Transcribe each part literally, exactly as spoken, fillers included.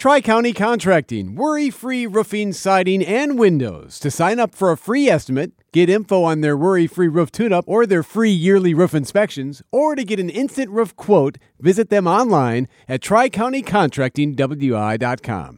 Tri-County Contracting, worry-free roofing, siding, and windows. To sign up for a free estimate, get info on their worry-free roof tune-up or their free yearly roof inspections, or to get an instant roof quote, visit them online at tri county contracting w i dot com.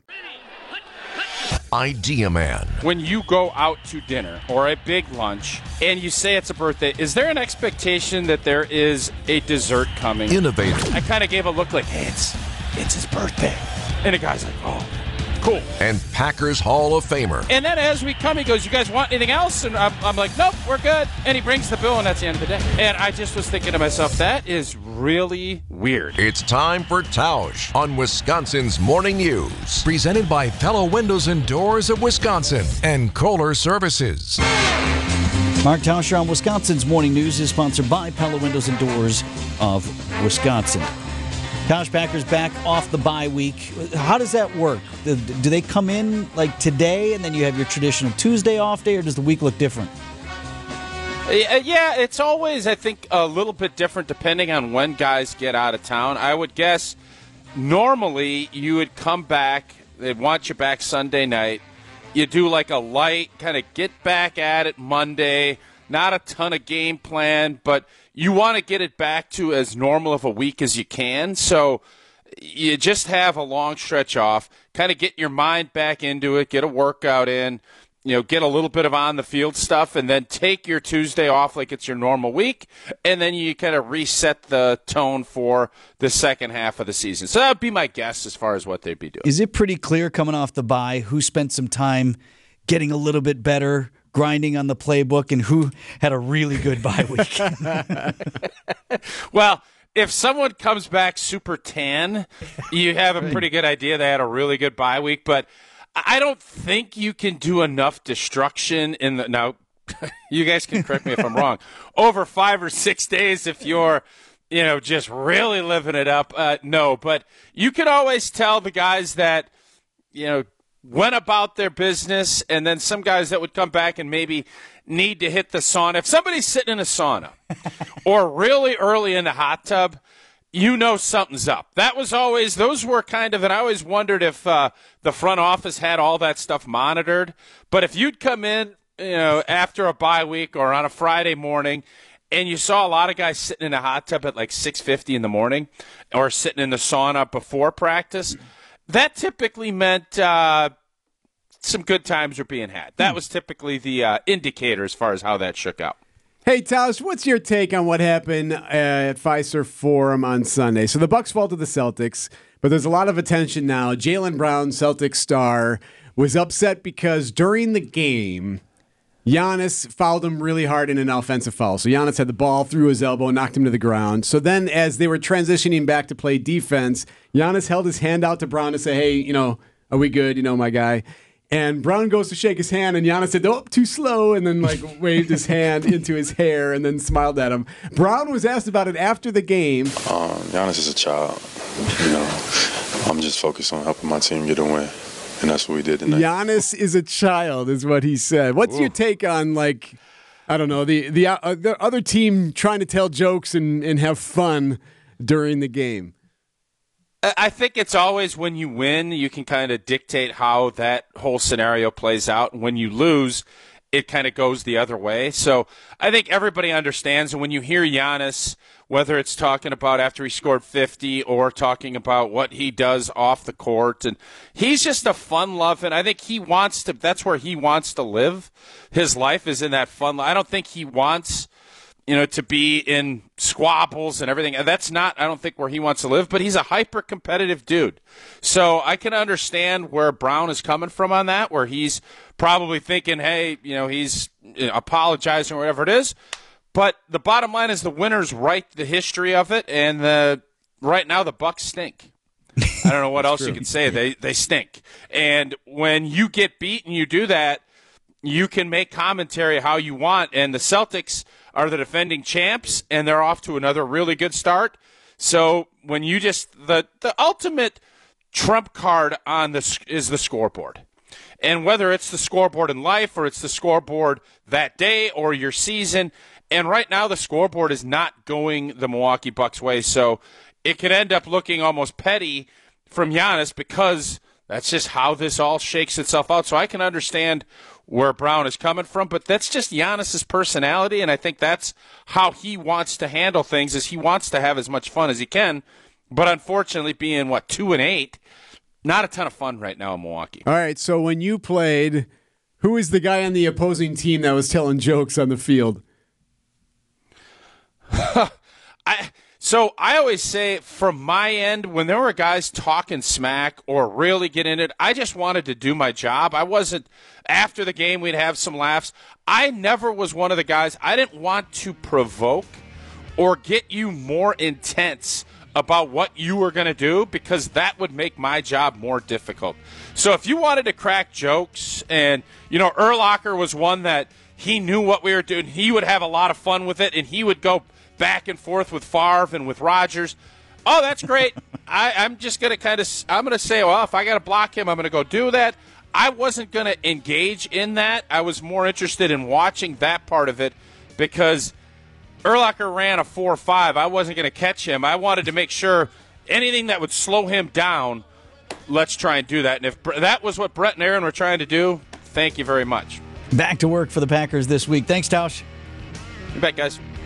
Idea Man. When you go out to dinner or a big lunch and you say it's a birthday, is there an expectation that there is a dessert coming? Innovative. I kind of gave a look like, hey, it's, it's his birthday. And the guy's like, oh, cool. And Packers Hall of Famer. And then as we come, he goes, you guys want anything else? And I'm, I'm like, nope, we're good. And he brings the bill, and that's the end of the day. And I just was thinking to myself, that is really weird. It's time for Tausch on Wisconsin's Morning News. Presented by Pella Windows and Doors of Wisconsin and Kohler Services. Mark Tauscher on Wisconsin's Morning News is sponsored by Pella Windows and Doors of Wisconsin. Tausch, Packers back off the bye week. How does that work? Do they come in like today and then you have your traditional Tuesday off day, or does the week look different? Yeah, it's always, I think, a little bit different depending on when guys get out of town. I would guess normally you would come back, they'd want you back Sunday night. You do like a light, kind of get back at it Monday, not a ton of game plan, but you want to get it back to as normal of a week as you can. So you just have a long stretch off, kind of get your mind back into it, get a workout in, you know, get a little bit of on-the-field stuff, and then take your Tuesday off like it's your normal week, and then you kind of reset the tone for the second half of the season. So that would be my guess as far as what they'd be doing. Is it pretty clear coming off the bye who spent some time getting a little bit better, grinding on the playbook, and who had a really good bye week? Well, if someone comes back super tan, you have a pretty good idea they had a really good bye week, but I don't think you can do enough destruction in the – now, you guys can correct me if I'm wrong. Over five or six days if you're, you know, just really living it up. Uh, no, but you can always tell the guys that, you know, went about their business, and then some guys that would come back and maybe need to hit the sauna. If somebody's sitting in a sauna or really early in the hot tub, you know something's up. That was always, those were kind of, and I always wondered if uh, the front office had all that stuff monitored. But if you'd come in, you know, after a bye week or on a Friday morning, and you saw a lot of guys sitting in a hot tub at like six fifty in the morning or sitting in the sauna before practice, that typically meant uh, some good times were being had. That was typically the uh, indicator as far as how that shook out. Hey, Tausch, what's your take on what happened uh, at Fiserv Forum on Sunday? So the Bucks fall to the Celtics, but there's a lot of attention now. Jaylen Brown, Celtics star, was upset because during the game, Giannis fouled him really hard in an offensive foul. So Giannis had the ball through his elbow, knocked him to the ground. So then as they were transitioning back to play defense, Giannis held his hand out to Brown to say, hey, you know, are we good? You know, my guy. And Brown goes to shake his hand, and Giannis said, oh, too slow, and then like waved his hand into his hair and then smiled at him. Brown was asked about it after the game. Um, Giannis is a child. You know, I'm just focused on helping my team get a win. And that's what we did tonight. Giannis is a child, is what he said. What's Ooh. your take on, like, I don't know, the the, uh, the other team trying to tell jokes and, and have fun during the game? I think it's always when you win, you can kind of dictate how that whole scenario plays out. And when you lose, it kind of goes the other way. So I think everybody understands. And when you hear Giannis, whether it's talking about after he scored fifty or talking about what he does off the court, and he's just a fun-loving. I think he wants to. That's where he wants to live. His life is in that fun. I don't think he wants, you know, to be in squabbles and everything. That's not, I don't think, where he wants to live, but he's a hyper-competitive dude. So I can understand where Brown is coming from on that, where he's probably thinking, hey, you know, he's you know, apologizing or whatever it is. But the bottom line is the winners write the history of it, and the right now the Bucks stink. I don't know what else true. you can say. They they stink. And when you get beat and you do that, you can make commentary how you want. And the Celtics are the defending champs, and they're off to another really good start. So when you just the the ultimate trump card on the is the scoreboard. And whether it's the scoreboard in life or it's the scoreboard that day or your season, and right now the scoreboard is not going the Milwaukee Bucks way. So it could end up looking almost petty from Giannis because That's just how this all shakes itself out. So I can understand where Brown is coming from, but that's just Giannis's personality, and I think that's how he wants to handle things, is he wants to have as much fun as he can. But unfortunately, being, what, two and eight, not a ton of fun right now in Milwaukee. All right, so when you played, who is the guy on the opposing team that was telling jokes on the field? I So I always say, from my end, when there were guys talking smack or really getting in it, I just wanted to do my job. I wasn't, after the game, we'd have some laughs. I never was one of the guys, I didn't want to provoke or get you more intense about what you were going to do, because that would make my job more difficult. So if you wanted to crack jokes, and, you know, Urlacher was one that he knew what we were doing, he would have a lot of fun with it, and he would go back and forth with Favre and with Rodgers. Oh, that's great. I, I'm just going to kind of, I'm going to say, well, if I got to block him, I'm going to go do that. I wasn't going to engage in that. I was more interested in watching that part of it, because Urlacher ran a four five. I wasn't going to catch him. I wanted to make sure anything that would slow him down, let's try and do that. And if that was what Brett and Aaron were trying to do, thank you very much. Back to work for the Packers this week. Thanks, Tausch. You bet, guys.